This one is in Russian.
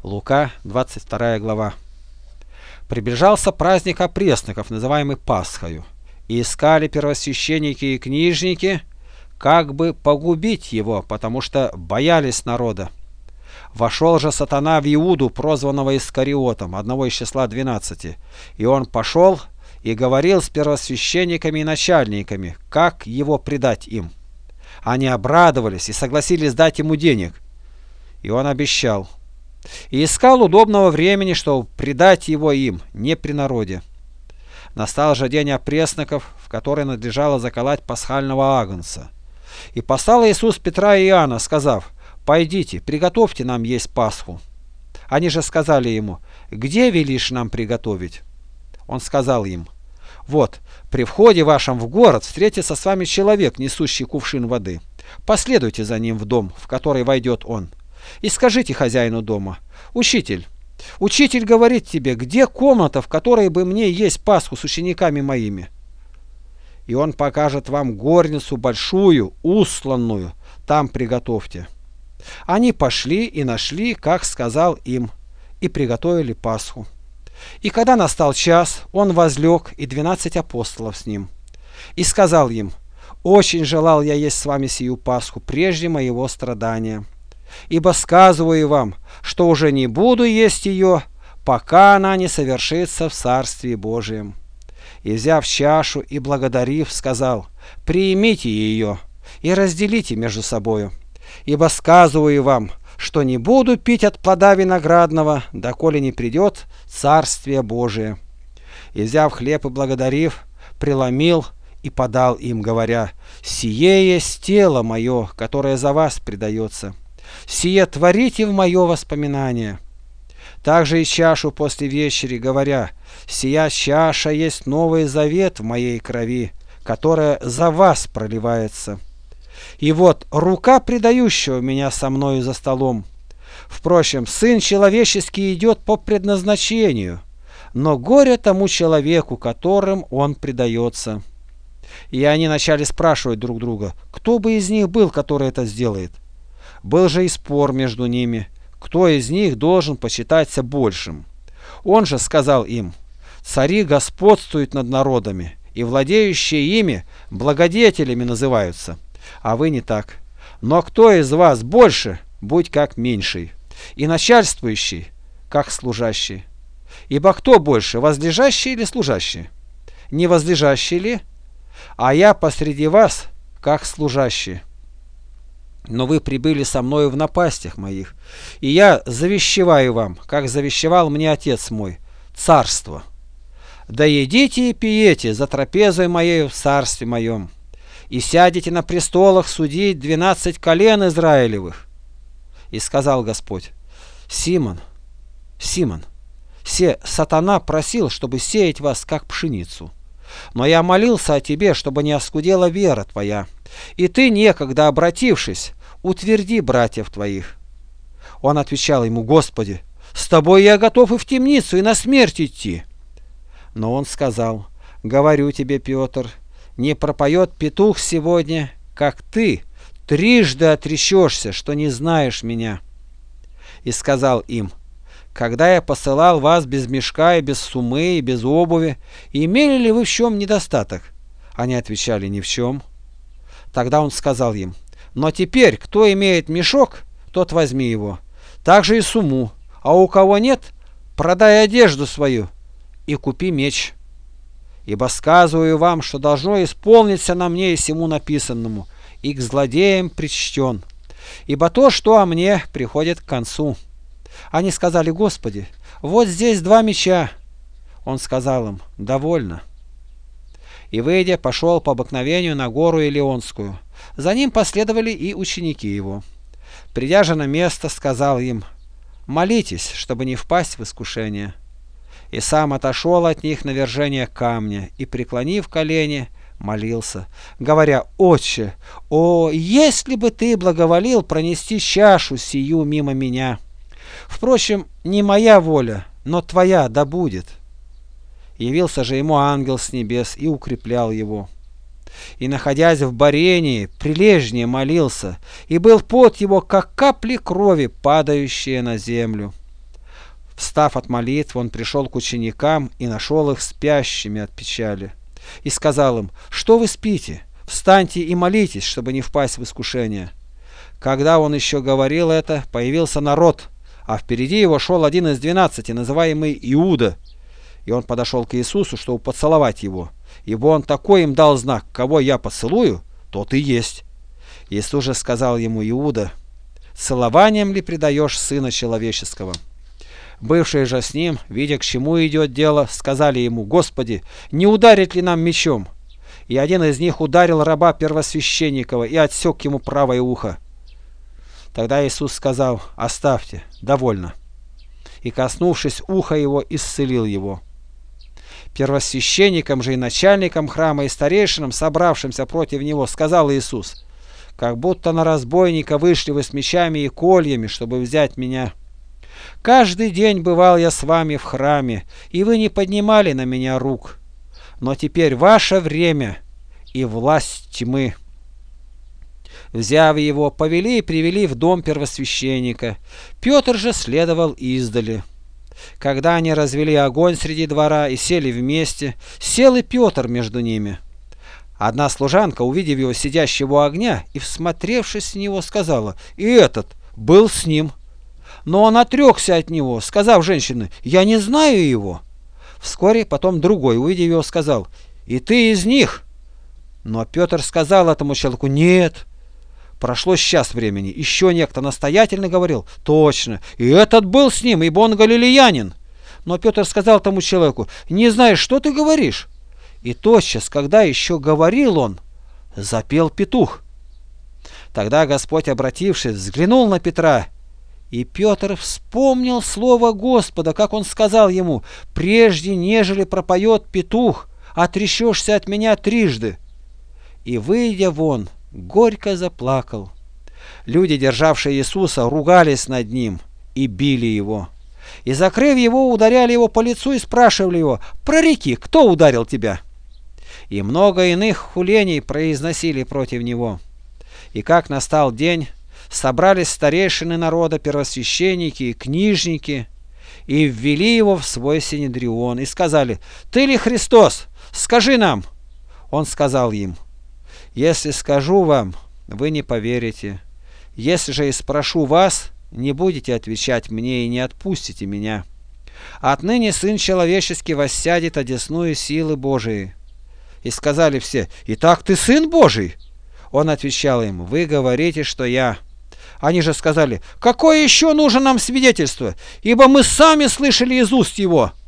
Лука, 22 глава. Приближался праздник опресноков, называемый Пасхою, и искали первосвященники и книжники, как бы погубить его, потому что боялись народа. Вошел же сатана в Иуду, прозванного Искариотом, одного из числа 12, и он пошел и говорил с первосвященниками и начальниками, как его предать им. Они обрадовались и согласились дать ему денег, и он обещал. И искал удобного времени, чтобы предать его им, не при народе. Настал же день опресноков, в который надлежало заколоть пасхального агнца. И послал Иисус Петра и Иоанна, сказав: «Пойдите, приготовьте нам есть Пасху». Они же сказали ему: «Где велишь нам приготовить?» Он сказал им: «Вот, при входе вашем в город встретится с вами человек, несущий кувшин воды. Последуйте за ним в дом, в который войдет он, и скажите хозяину дома: Учитель говорит тебе, где комната, в которой бы мне есть Пасху с учениками моими? И он покажет вам горницу большую, устланную, там приготовьте». Они пошли и нашли, как сказал им, и приготовили Пасху. И когда настал час, он возлег, и 12 апостолов с ним. И сказал им: «Очень желал я есть с вами сию Пасху прежде моего страдания. Ибо сказываю вам, что уже не буду есть ее, пока она не совершится в Царстве Божием». И, взяв чашу и благодарив, сказал: «Приимите ее и разделите между собою. Ибо сказываю вам, что не буду пить от плода виноградного, доколе не придет Царствие Божие». И, взяв хлеб и благодарив, преломил и подал им, говоря: «Сие есть тело мое, которое за вас предается. Сие творите в мое воспоминание». Также и чашу после вечери, говоря: «Сия чаша есть новый завет в моей крови, которая за вас проливается. И вот рука предающего меня со мною за столом. Впрочем, Сын Человеческий идет по предназначению, но горе тому человеку, которым он предается». И они начали спрашивать друг друга, кто бы из них был, который это сделает. Был же и спор между ними, кто из них должен почитаться большим. Он же сказал им: «Цари господствуют над народами, и владеющие ими благодетелями называются, а вы не так. Но кто из вас больше, будь как меньший, и начальствующий, как служащий. Ибо кто больше, возлежащий или служащий? Не возлежащий ли? А я посреди вас, как служащий. Но вы прибыли со мною в напастях моих, и я завещеваю вам, как завещевал мне Отец мой, царство. Да едите и пиете за трапезой моею в царстве моем, и сядете на престолах судить 12 колен Израилевых». И сказал Господь: «Симон, Симон, сатана просил, чтобы сеять вас, как пшеницу. Но я молился о тебе, чтобы не оскудела вера твоя, и ты, некогда обратившись, утверди братьев твоих». Он отвечал ему: «Господи, с тобой я готов и в темницу, и на смерть идти». Но он сказал: «Говорю тебе, Петр, не пропоет петух сегодня, как ты трижды отречешься, что не знаешь меня». И сказал им: «Когда я посылал вас без мешка и без сумы и без обуви, имели ли вы в чем недостаток?» Они отвечали: «Ни в чем». Тогда он сказал им: «Но теперь, кто имеет мешок, тот возьми его, также и сумму, а у кого нет, продай одежду свою и купи меч. Ибо сказываю вам, что должно исполниться на мне и сему написанному, и к злодеям причтен. Ибо то, что о мне, приходит к концу». Они сказали: «Господи, вот здесь 2 меча». Он сказал им: «Довольно». И, выйдя, пошел по обыкновению на гору Илионскую. За ним последовали и ученики его. Придя же на место, сказал им: «Молитесь, чтобы не впасть в искушение». И сам отошел от них на вержение камня и, преклонив колени, молился, говоря: «Отче, если бы ты благоволил пронести чашу сию мимо меня! Впрочем, не моя воля, но твоя да будет». Явился же ему ангел с небес и укреплял его. И, находясь в борении, прилежнее молился, и был пот его, как капли крови, падающие на землю. Встав от молитвы, он пришел к ученикам и нашел их спящими от печали. И сказал им: «Что вы спите? Встаньте и молитесь, чтобы не впасть в искушение». Когда он еще говорил это, появился народ, а впереди его шел один из 12, называемый Иуда. И он подошел к Иисусу, чтобы поцеловать его. Ибо он такой им дал знак: «Кого я поцелую, тот и есть». Иисус же сказал ему: «Иуда, целованием ли предаешь Сына Человеческого?» Бывшие же с ним, видя, к чему идет дело, сказали ему: «Господи, не ударить ли нам мечом?» И один из них ударил раба первосвященникова и отсек ему правое ухо. Тогда Иисус сказал: «Оставьте, довольно». И, коснувшись уха его, исцелил его. Первосвященникам же и начальникам храма и старейшинам, собравшимся против него, сказал Иисус: «Как будто на разбойника вышли вы с мечами и кольями, чтобы взять меня. Каждый день бывал я с вами в храме, и вы не поднимали на меня рук. Но теперь ваше время и власть тьмы». Взяв его, повели и привели в дом первосвященника. Петр же следовал издали. Когда они развели огонь среди двора и сели вместе, сел и Петр между ними. Одна служанка, увидев его сидящего у огня и всмотревшись в него, сказала: «И этот был с ним». Но он отрекся от него, сказав женщине: «Я не знаю его». Вскоре потом другой, увидев его, сказал: «И ты из них?» Но Петр сказал этому человеку: «Нет». Прошло час времени, еще некто настоятельно говорил: «Точно, и этот был с ним, ибо он галилеянин». Но Петр сказал тому человеку: «Не знаешь, что ты говоришь?» И тотчас, когда еще говорил он, запел петух. Тогда Господь, обратившись, взглянул на Петра, и Петр вспомнил слово Господа, как он сказал ему: «Прежде, нежели пропоет петух, отречешься от меня трижды». И, выйдя вон, горько заплакал. Люди, державшие Иисуса, ругались над ним и били его. И, закрыв его, ударяли его по лицу и спрашивали его: «Прореки, кто ударил тебя?» И много иных хулений произносили против него. И как настал день, собрались старейшины народа, первосвященники и книжники, и ввели его в свой синедрион, и сказали: «Ты ли Христос? Скажи нам». Он сказал им: «Если скажу вам, вы не поверите. Если же и спрошу вас, не будете отвечать мне и не отпустите меня. Отныне Сын Человеческий воссядет одесную силы Божией». И сказали все: «Итак, ты Сын Божий?» Он отвечал им: «Вы говорите, что я». Они же сказали: «Какое еще нужно нам свидетельство? Ибо мы сами слышали из уст его».